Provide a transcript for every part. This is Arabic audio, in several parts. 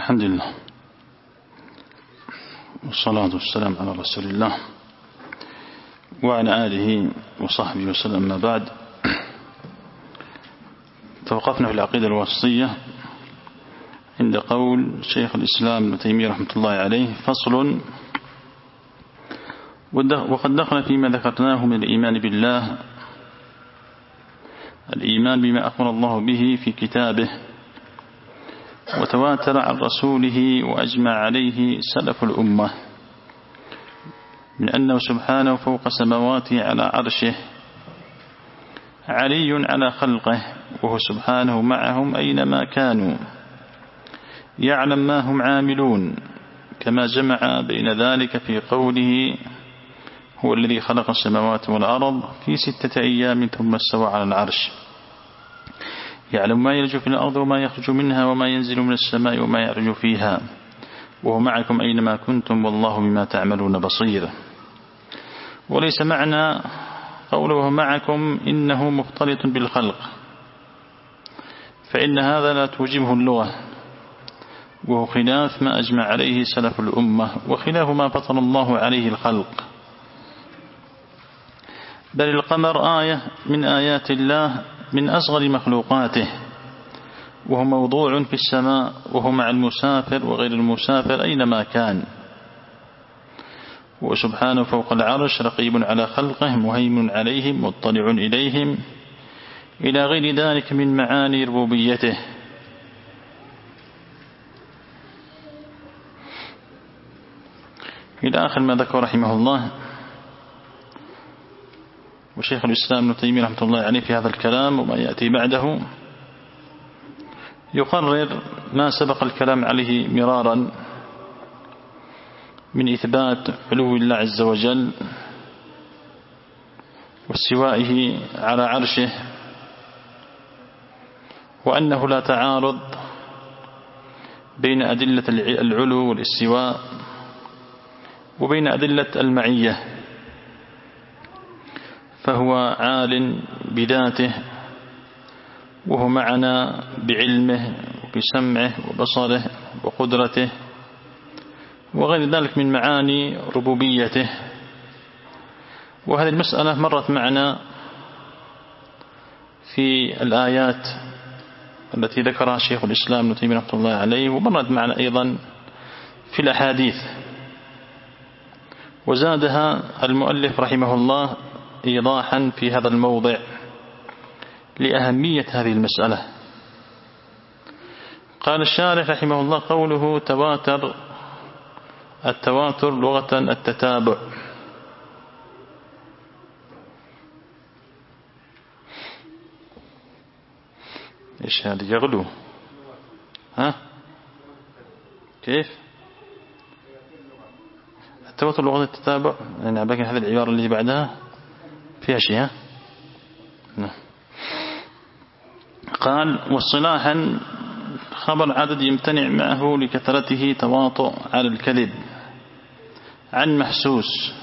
الحمد لله والصلاة والسلام على رسول الله وعلى آله وصحبه وسلم. ما بعد، توقفنا في العقيدة الواسطية عند قول شيخ الإسلام ابن تيمية رحمة الله عليه: فصل. وقد دخل فيما ذكرناه من الإيمان بالله الإيمان بما أخبر الله به في كتابه وتواتر عن رسوله وأجمع عليه سلف الأمة من أنه سبحانه فوق سماواته على عرشه علي على خلقه، وهو سبحانه معهم أينما كانوا يعلم ما هم عاملون، كما جمع بين ذلك في قوله: هو الذي خلق السماوات والأرض في 6 أيام ثم استوى على العرش يعلم ما يلج في الأرض وما يخرج منها وما ينزل من السماء وما يعرج فيها وهو معكم أينما كنتم والله بما تعملون بصير. وليس معنى قوله وهو معكم إنه مختلط بالخلق، فإن هذا لا توجبه اللغة، وهو خلاف ما أجمع عليه سلف الأمة وخلاف ما فطر الله عليه الخلق. بل القمر آية من آيات الله من أصغر مخلوقاته، وهو موضوع في السماء، وهو مع المسافر وغير المسافر أينما كان، وسبحانه فوق العرش رقيب على خلقه مهيمن عليهم مطلع إليهم، إلى غير ذلك من معاني ربوبيته. إلى آخر ما ذكر رحمه الله. وشيخ الإسلام ابن تيمية رحمة الله عليه في هذا الكلام وما يأتي بعده يقرر ما سبق الكلام عليه مرارا من إثبات علو الله عز وجل واستوائه على عرشه، وأنه لا تعارض بين أدلة العلو والاستواء وبين أدلة المعية، فهو عال بذاته وهو معنا بعلمه وبسمعه وبصره وقدرته وغير ذلك من معاني ربوبيته. وهذه المسألة مرت معنا في الآيات التي ذكرها شيخ الإسلام ابن تيمية رحمة الله عليه، ومرت معنا أيضا في الأحاديث، وزادها المؤلف رحمه الله إيضاحا في هذا الموضع لأهمية هذه المسألة. قال الشارح رحمه الله: قوله تواتر، التواتر لغة التتابع، إيش هذا يغلو؟ ها كيف التواتر لغة التتابع؟ يعني باقي هذه العبارة اللي بعدها فيها شيء. ها قال: واصطلاحا خبر عدد يمتنع معه لكثرته تواطؤ على الكذب عن محسوس،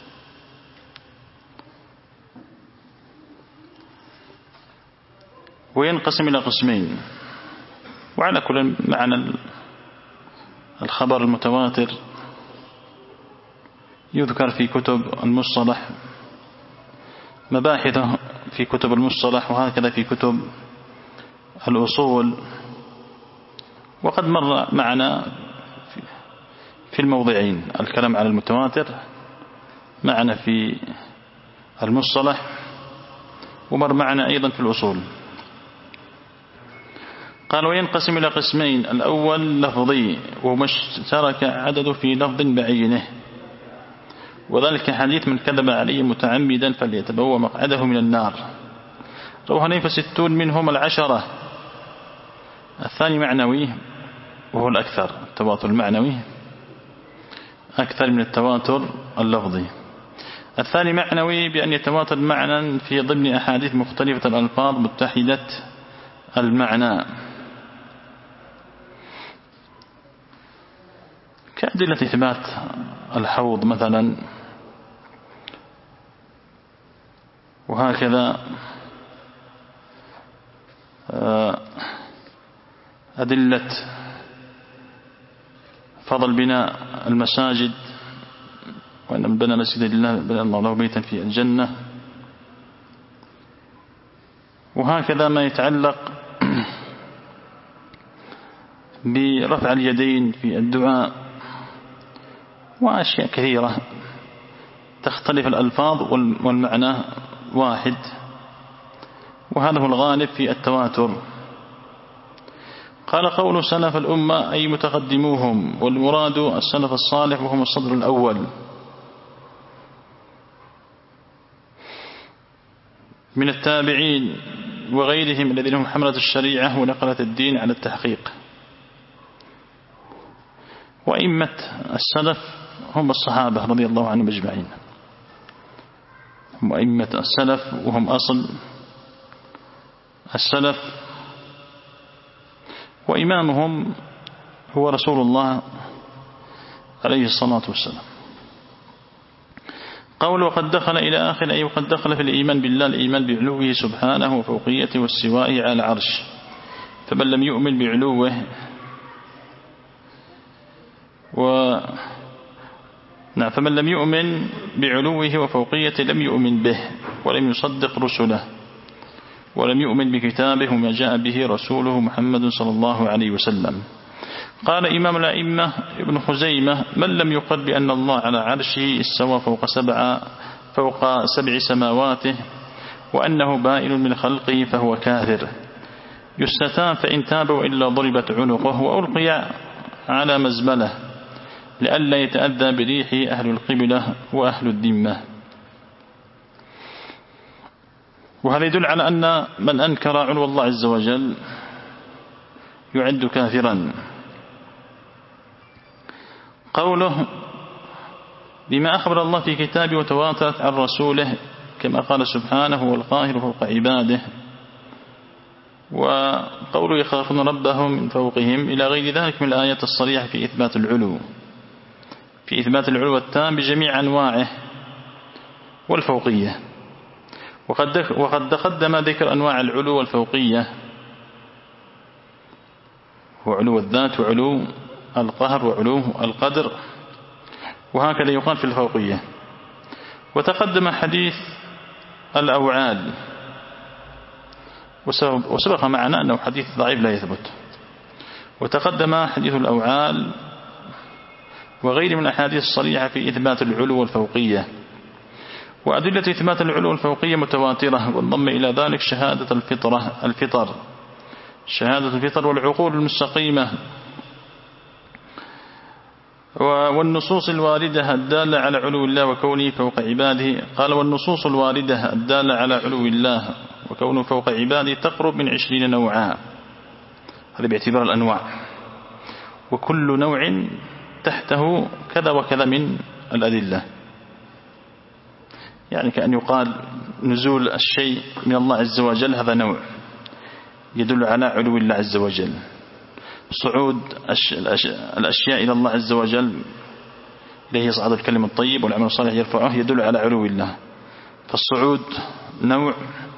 وينقسم إلى قسمين. وعلى كل معنى الخبر المتواتر يذكر في كتب المصطلح، مباحثه في كتب المصطلح وهكذا في كتب الأصول. وقد مر معنا في الموضعين الكلام على المتواتر معنا في المصطلح، ومر معنا أيضا في الأصول. قال: وينقسم إلى قسمين: الأول لفظي، وما اشترك عدد في لفظ بعينه، وذلك حديث من كذب علي متعمدا فليتبوأ مقعده من النار، رواه حنيفة 60 منهم 10. الثاني معنوي، وهو الأكثر، التواتر المعنوي أكثر من التواتر اللفظي. الثاني معنوي بأن يتواتر معنى في ضمن أحاديث مختلفة الألفاظ متحدة المعنى، كأدلة إثبات الحوض مثلا، وهكذا أدلة فضل بناء المساجد، وأن من بنى مسجدا لله بنى الله له بيتا في الجنة. وهكذا ما يتعلق برفع اليدين في الدعاء، وأشياء كثيرة تختلف الألفاظ والمعنى واحد، وهذا هو الغالب في التواتر. قال قول سلف الأمة أي متقدموهم، والمراد السلف الصالح وهم الصدر الأول من التابعين وغيرهم الذين هم حملة الشريعة ونقلة الدين على التحقيق. وأئمة السلف هم الصحابة رضي الله عنهم أجمعين، هم أئمة السلف وهم أصل السلف، وإمامهم هو رسول الله عليه الصلاة والسلام. قول وقد دخل إلى آخر، أي وقد دخل في الإيمان بالله الإيمان بعلوه سبحانه وفوقيته واستوائه على العرش، فمن لم يؤمن بعلوه فمن لم يؤمن بعلوه وفوقيته لم يؤمن به ولم يصدق رسله ولم يؤمن بكتابه وما جاء به رسوله محمد صلى الله عليه وسلم. قال إمام الأئمة ابن خزيمة: من لم يقر بأن الله على عرشه استوى فوق سبع سماواته وأنه بائن من خلقه فهو كافر، يستتاب فإن تاب وإلا ضربت عنقه وألقي على مزبله لئلا يتأذى بريحه أهل القبلة وأهل الذمة. وهذا يدل على أن من أنكر علو الله عز وجل يعد كافرا. قوله: بما أخبر الله في كتابه وتواترت عن رسوله، كما قال سبحانه: والقاهر فوق عباده. وقوله: يخافون ربهم من فوقهم، إلى غير ذلك من الآيات الصريحة في إثبات العلو التام بجميع أنواعه والفوقية. وقد تقدم ذكر أنواع العلو والفوقية، وعلو الذات وعلو القهر وعلو القدر، وهكذا يقال في الفوقية. وتقدم حديث الأوعال، وسبق معنا أنه حديث ضعيف لا يثبت. وتقدم حديث الأوعال وغير من الأحاديث الصريحة في إثبات العلو والفوقية. وأدلة إثبات العلو والفوقية متواترة، وانضم إلى ذلك شهادة الفطر والعقول المستقيمة والنصوص الواردة الدالة على علو الله وكونه فوق عباده. قال: والنصوص الواردة الدالة على علو الله وكونه فوق عباده تقرب من 20 نوعا، هذا باعتبار الأنواع، وكل نوع تحته كذا وكذا من الأدلة. يعني كأن يقال نزول الشيء من الله عز وجل هذا نوع يدل على علو الله عز وجل، صعود الأشياء إلى الله عز وجل إليه يصعد الكلم الطيب والعمل الصالح يرفعه يدل على علو الله، فالصعود نوع،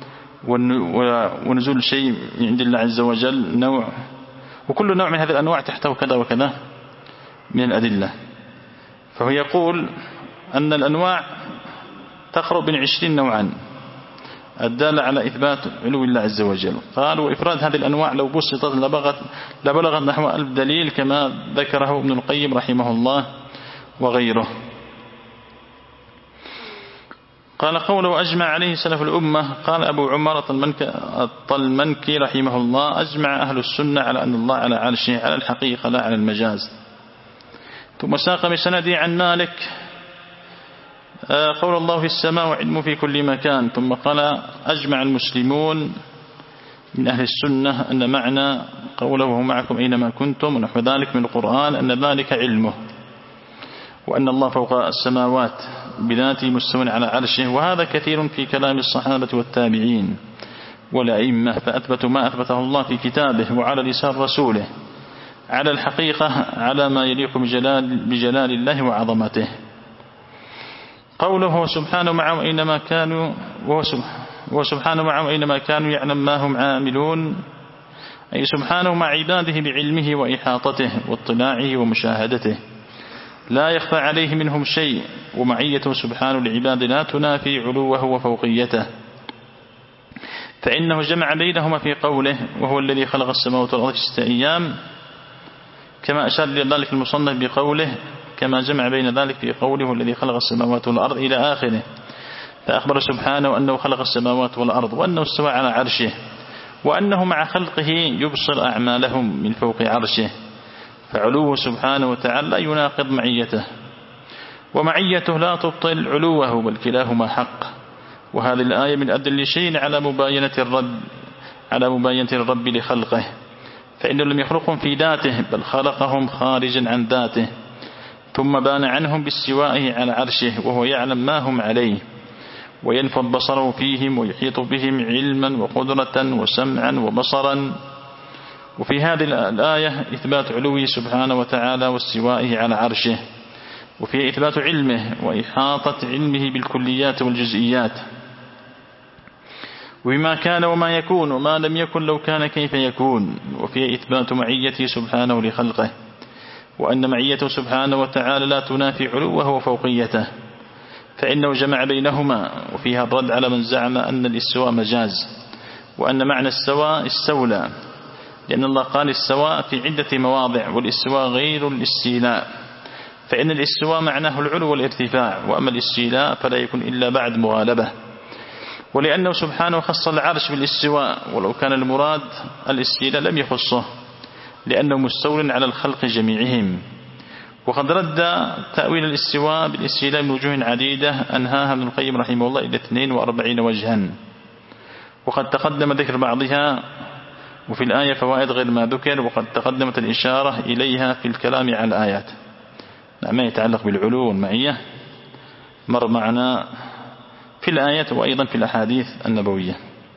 ونزول شيء من عند الله عز وجل نوع، وكل نوع من هذه الأنواع تحته كذا وكذا من الأدلة. فهو يقول أن الأنواع تقرب من 20 نوعا الدالة على إثبات علو الله عز وجل. قال: وإفراد هذه الأنواع لو بسطت لبلغت نحو 1000 دليل، كما ذكره ابن القيم رحمه الله وغيره. قال: قوله أجمع عليه سلف الأمة. قال أبو عمر الطلمنكي رحمه الله: أجمع أهل السنة على أن الله على عرشه على الحقيقة لا على المجاز. ثم ساق بسنده عن مالك قول الله في السماء وعلمه في كل مكان. ثم قال: أجمع المسلمون من أهل السنة أن معنى قوله وهو معكم أينما كنتم ونحو ذلك من القرآن أن ذلك علمه، وأن الله فوق السماوات بذاته مستوٍ على عرشه. وهذا كثير في كلام الصحابة والتابعين والأئمة، فأثبتوا ما أثبته الله في كتابه وعلى لسان رسوله على الحقيقة على ما يليق بجلال الله وعظمته. قوله وسبحانه معهم أينما كانوا وسبحانه معهم أينما كانوا يعلم ما هم عاملون، أي سبحانه مع عباده بعلمه وإحاطته واطلاعه ومشاهدته. لا يخفى عليه منهم شيء، ومعيته سبحانه لعباد لا تنافي علوه وفوقيته، فإنه جمع بينهما في قوله وهو الذي خلق السماوات والأرض في 6 أيام، كما أشار لذلك المصنف بقوله كما جمع بين ذلك في قوله هو الذي خلق السماوات والأرض إلى آخره، فأخبر سبحانه أنه خلق السماوات والأرض وأنه استوى على عرشه، وأنه مع خلقه يبصر أعمالهم من فوق عرشه، فعلوه سبحانه وتعالى لا يناقض معيته، ومعيته لا تبطل علوه، بل كلاهما حق. وهذه الآية من أدل شيء على مباينة الرب لخلقه، فإنه لم يخلقهم في ذاته بل خلقهم خارجا عن ذاته، ثم بان عنهم باستوائه على عرشه، وهو يعلم ما هم عليه، وينفذ بصره فيهم، ويحيط بهم علما وقدرة وسمعا وبصرا. وفي هذه الآية إثبات علوه سبحانه وتعالى واستوائه على عرشه، وفي إثبات علمه وإحاطة علمه بالكليات والجزئيات، وبما كان وما يكون وما لم يكن لو كان كيف يكون، وفي إثبات معيته سبحانه لخلقه، وأن معيته سبحانه وتعالى لا تنافي علوه وفوقيته، فإنه جمع بينهما. وفيها الرد على من زعم أن الاستواء مجاز، وأن معنى السواء استولى، لأن الله قال السواء في عدة مواضع، والاستواء غير الاستيلاء، فإن الاستواء معناه العلو والارتفاع، وأما الاستيلاء فلا يكون إلا بعد مغالبة. ولأنه سبحانه خص العرش بالاستواء، ولو كان المراد الاستيلاء لم يخصه، لأنه مستول على الخلق جميعهم. وقد رد تأويل الاستواء بالاستيلاء من وجوه عديدة أنهاها ابن القيم رحمه الله إلى 42 وجها، وقد تقدم ذكر بعضها، وفي الآية فوائد غير ما ذكر، وقد تقدمت الإشارة إليها في الكلام على الآيات. ما يتعلق بالعلو والمعية مر معنا في الآيات وأيضا في الأحاديث النبوية.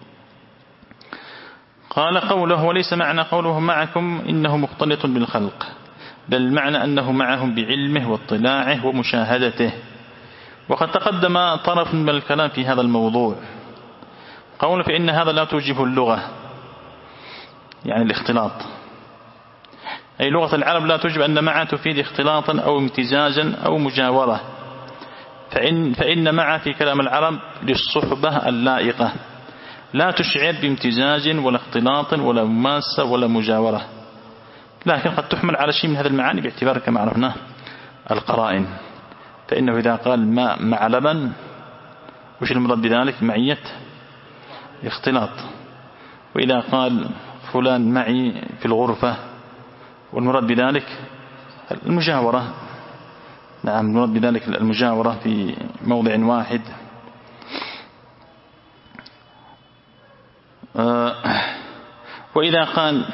قال قوله وليس معنى قوله معكم إنه مختلط بالخلق، بل المعنى أنه معهم بعلمه واطلاعه ومشاهدته. وقد تقدم طرف من الكلام في هذا الموضوع، قول فإن هذا لا توجبه اللغة، يعني الاختلاط، أي لغة العرب لا توجب أن معها تفيد اختلاطا أو امتزاجا أو مجاورة، فإن معها في كلام العرب للصحبة اللائقة، لا تشعر بامتزاج ولا اختلاط ولا مماسة ولا مجاورة، لكن قد تحمل على شيء من هذه المعاني باعتبار كما عرفنا القرائن. فإنه إذا قال ماء مع لبن، وش المراد بذلك؟ معية اختلاط. وإذا قال فلان معي في الغرفة، والمراد بذلك المجاورة. نعم، المراد بذلك المجاورة في موضع واحد. وإذا قال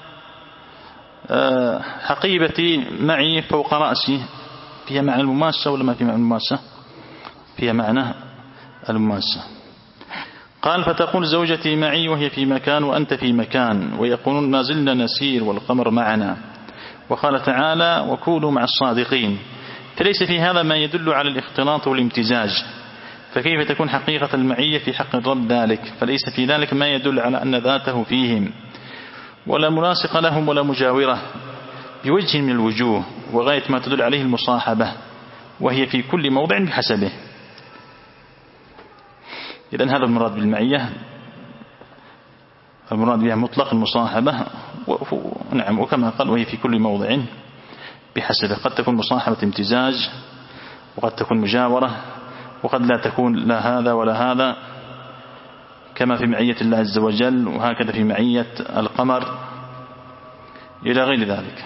حقيبتي معي فوق رأسي، فيها معنى المماسة ولا ما فيها معنى المماسة؟ فيها معنى المماسة. قال فتقول زوجتي معي وهي في مكان وأنت في مكان، ويقولون ما زلنا نسير والقمر معنا. وقال تعالى وكونوا مع الصادقين، فليس في هذا ما يدل على الاختلاط والامتزاج، فكيف تكون حقيقة المعية في حق الرب ذلك؟ فليس في ذلك ما يدل على أن ذاته فيهم، ولا ملاصق لهم ولا مجاورة بوجه من الوجوه، وغاية ما تدل عليه المصاحبة، وهي في كل موضع بحسبه. إذن هذا المراد بالمعية، المراد بها مطلق المصاحبة، نعم، وكما قال وهي في كل موضع بحسبه. قد تكون مصاحبة امتزاج، وقد تكون مجاورة، وقد لا تكون لا هذا ولا هذا، كما في معية الله عز وجل، وهكذا في معية القمر إلى غير ذلك.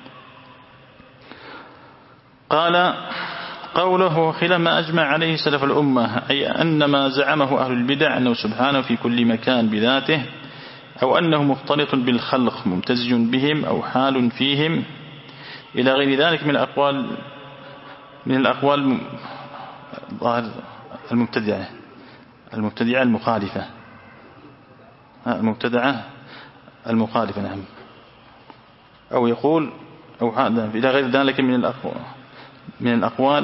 قال قوله خلاف ما أجمع عليه سلف الأمة، أي أن ما زعمه أهل البدع أنه سبحانه في كل مكان بذاته، أو أنه مختلط بالخلق ممتزج بهم أو حال فيهم إلى غير ذلك من الأقوال المبتدعة المخالفة، المبتدعة المخالفة، نعم، أو يقول أو إلى غير ذلك من الأقوال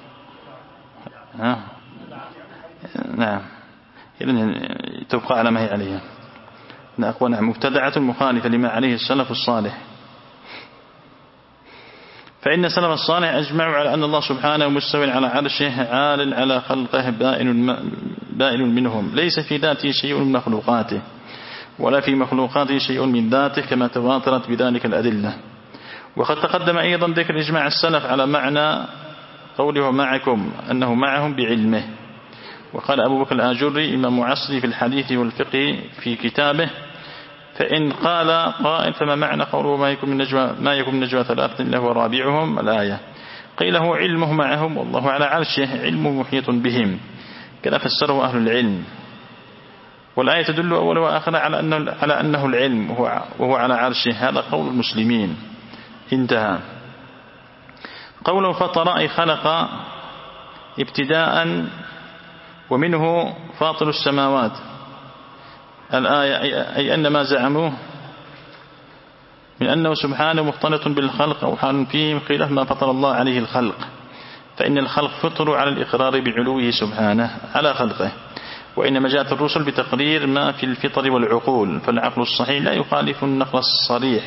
نعم، تبقى على ما هي عليها من أقوال مبتدعة مخالفة لما عليه السلف الصالح. فإن السلف الصالح أجمعوا على أن الله سبحانه مستوٍ على عرشه عال على خلقه بائن منهم، ليس في ذاته شيء من مخلوقاته ولا في مخلوقاته شيء من ذاته كما تواترت بذلك الأدلة. وقد تقدم أيضا ذكر إجماع السلف على معنى قوله معكم أنه معهم بعلمه. وقال أبو بكر الآجري إمام عصري في الحديث والفقه في كتابه: فإن قال قائل فما معنى قوله ما يكون من نجوى ثلاثة إلا هو رابعهم الآية؟ قيل هو علمه معهم والله على عرشه علم محيط بهم، كذا فسره أهل العلم. والآية تدل أول وآخر على أنه العلم وهو على عرشه، هذا قول المسلمين. انتهى. قوله فطر أي خلق ابتداء ومنه فاطر السماوات الآية، أي أن ما زعموه من أنه سبحانه مختلط بالخلق أو حال فيهم خلاف ما فطر الله عليه الخلق، فإن الخلق فطروا على الإقرار بعلوه سبحانه على خلقه، وإنما جاءت الرسل بتقرير ما في الفطر والعقول، فالعقل الصحيح لا يخالف النقل الصريح.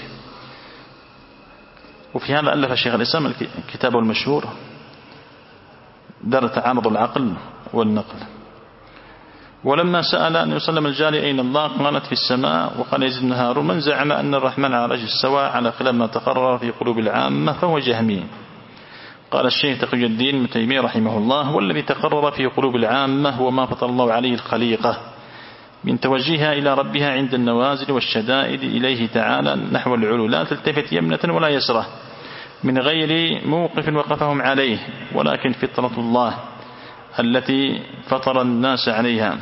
وفي هذا ألف الشيخ الإسلام الكتاب المشهور دار تعارض العقل والنقل. ولما سأل أن يسلم الجاري أين الله قالت في السماء، وقال يزيد بن هارون من زعم أن الرحمن على العرش استوى على خلاف ما تقرر في قلوب العامة فهو جهمي. قال الشيخ تقي الدين ابن تيمية رحمه الله: والذي تقرر في قلوب العامة هو ما فطر الله عليه الخليقة من توجيهها إلى ربها عند النوازل والشدائد إليه تعالى نحو العلو، لا تلتفت يمنة ولا يسرة من غير موقف وقفهم عليه، ولكن فطرة الله التي فطر الناس عليها.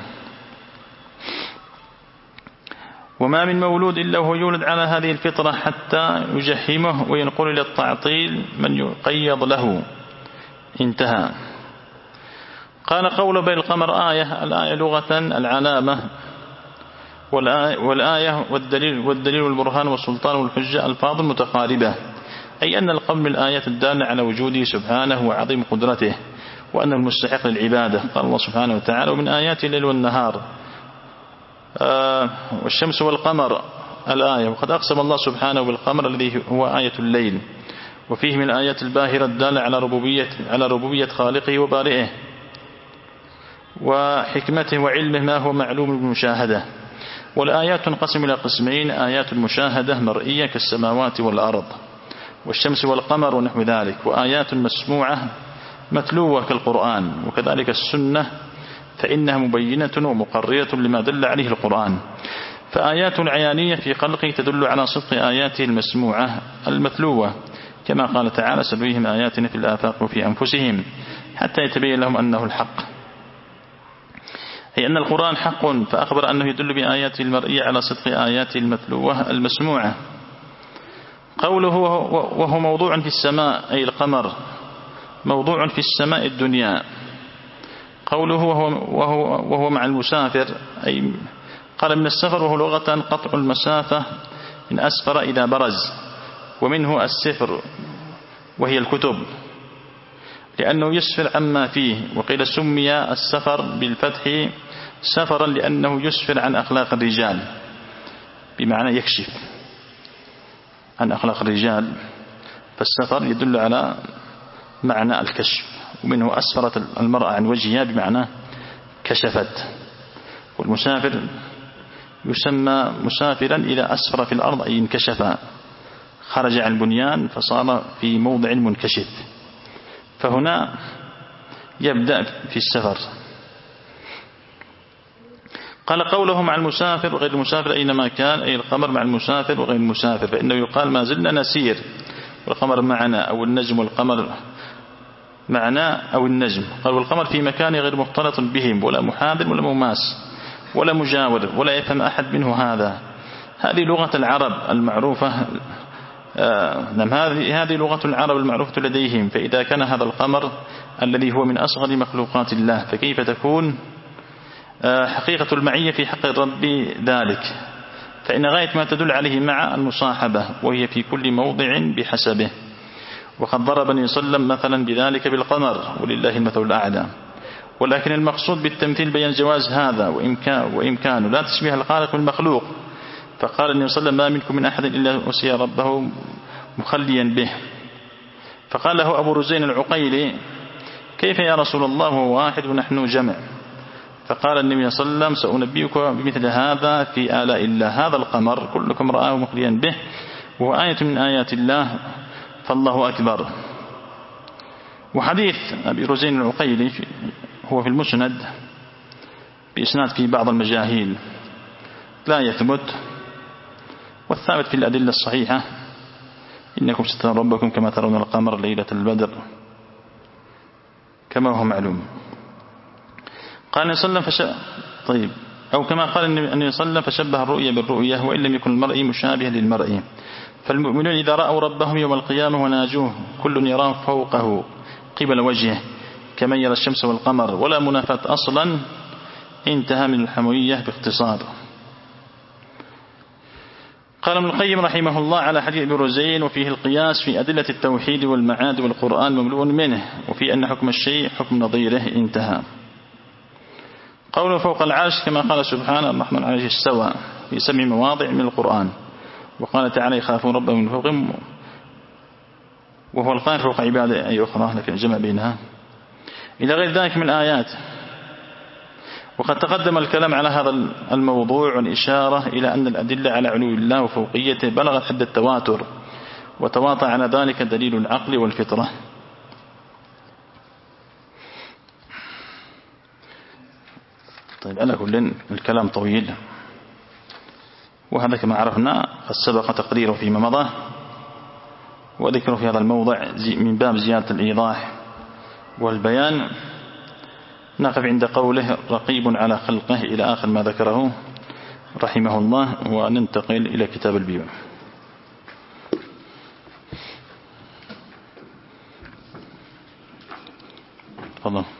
وما من مولود إلا هو يولد على هذه الفطرة حتى يجحمه وينقل إلى التعطيل من يقيض له. انتهى. قال قول بين القمر آية، الآية لغة العلامة، والآية والدليل والبرهان والسلطان والحجة ألفاظ متقاربة، أي أن القول بالآيات الدالة على وجوده سبحانه وعظيم قدرته وأنه المستحق للعبادة. قال الله سبحانه وتعالى: ومن آيات الليل والنهار والشمس والقمر الآية. وقد أقسم الله سبحانه بالقمر الذي هو آية الليل، وفيه من الآيات الباهرة الدالة على ربوبية خالقه وبارئه وحكمته وعلمه ما هو معلوم بالمشاهدة. والآيات تنقسم إلى قسمين: آيات المشاهدة مرئية كالسماوات والأرض والشمس والقمر ونحو ذلك، وآيات مسموعة متلوة كالقرآن، وكذلك السنة فإنها مبينة ومقرية لما دل عليه القرآن. فآيات العيانية في خلقه تدل على صدق آياته المسموعة المتلوة، كما قال تعالى: سنريهم آياتنا في الآفاق وفي أنفسهم حتى يتبين لهم أنه الحق، أي أن القرآن حق، فأخبر أنه يدل بآياته المرئية على صدق آياته المتلوة المسموعة. قوله وهو موضوع في السماء أي القمر موضوع في السماء الدنيا. قوله وهو مع المسافر أي قال من السفر، وهو لغة قطع المسافة من أسفر إذا برز، ومنه السفر وهي الكتب لأنه يسفر عما فيه. وقيل سمي السفر بالفتح سفرا لأنه يسفر عن أخلاق الرجال، بمعنى يكشف عن أخلاق الرجال، فالسفر يدل على معنى الكشف. ومنه أسفرت المرأة عن وجهها بمعنى كشفت. والمسافر يسمى مسافرا إذا أسفر في الأرض أي انكشف، خرج عن البنيان فصار في موضع منكشف، فهنا يبدأ في السفر. قال قوله مع المسافر وغير المسافر أينما كان، أي القمر مع المسافر وغير المسافر، فإنه يقال ما زلنا نسير والقمر معنا، أو النجم والقمر معنا أو النجم. قال والقمر في مكان غير مختلط بهم، ولا محاذر ولا مماس ولا مجاور، ولا يفهم أحد منه هذا. هذه لغة العرب المعروفة، هذه لغة العرب المعروفة لديهم. فإذا كان هذا القمر الذي هو من أصغر مخلوقات الله، فكيف تكون حقيقة المعية في حق الرب ذلك؟ فإن غاية ما تدل عليه مع المصاحبة، وهي في كل موضع بحسبه. وقد ضربني صلى الله عليه وسلم مثلا بذلك بالقمر، ولله المثل الأعلى. ولكن المقصود بالتمثيل بيان جواز هذا وإمكانه، لا تشبه الخالق بالمخلوق. فقال النبي صلى الله عليه وسلم: ما منكم من أحد إلا أسي ربه مخليا به. فقال له أبو رزين العقيلي: كيف يا رسول الله وهو واحد ونحن جمع؟ فقال النبي صلى الله عليه وسلم: سأنبئك بمثل هذا في آلاء الله، هذا القمر كلكم رآه مخليا به وهو آية من آيات الله فالله أكبر. وحديث أبي رزين العقيلي هو في المسند بإسناد في بعض المجاهيل لا يثبت، والثابت في الأدلة الصحيحة: إنكم سترون ربكم كما ترون القمر ليلة البدر، كما هو معلوم. قال النبي صلى الله عليه وسلم طيب، أو كما قال النبي صلى الله عليه وسلم: فشبه الرؤيا بالرؤيا وإن لم يكن المرء مشابها للمرء، فالمؤمنون إذا رأوا ربهم يوم القيامة وناجوه كل يراه فوقه قبل وجهه كمن يرى الشمس والقمر ولا منافاة أصلا. انتهى من الحموية باختصار. قال ابن القيم رحمه الله على حديث ابن رزين: وفيه القياس في أدلة التوحيد والمعاد والقرآن مملوء منه، وفي أن حكم الشيء حكم نظيره. انتهى. قوله فوق العرش كما قال سبحانه: الرحمن على العرش استوى، في 7 مواضع من القرآن. وقال تعالى: يخافون ربهم من فوقهم وهو القاهر فوق عباده أي أخرى، لكن جمع بينها إلى غير ذلك من آيات. وقد تقدم الكلام على هذا الموضوع والإشارة إلى أن الأدلة على علو الله وفوقيته بلغت حد التواتر، وتواطى على ذلك دليل العقل والفطرة. طيب، على كل الكلام طويل، وهذا كما عرفنا قد سبق تقريره فيما مضى، وذكره في هذا الموضع من باب زيادة الإيضاح والبيان. نقف عند قوله: رقيب على خلقه إلى آخر ما ذكره رحمه الله، وننتقل إلى كتاب البيوع. تفضل.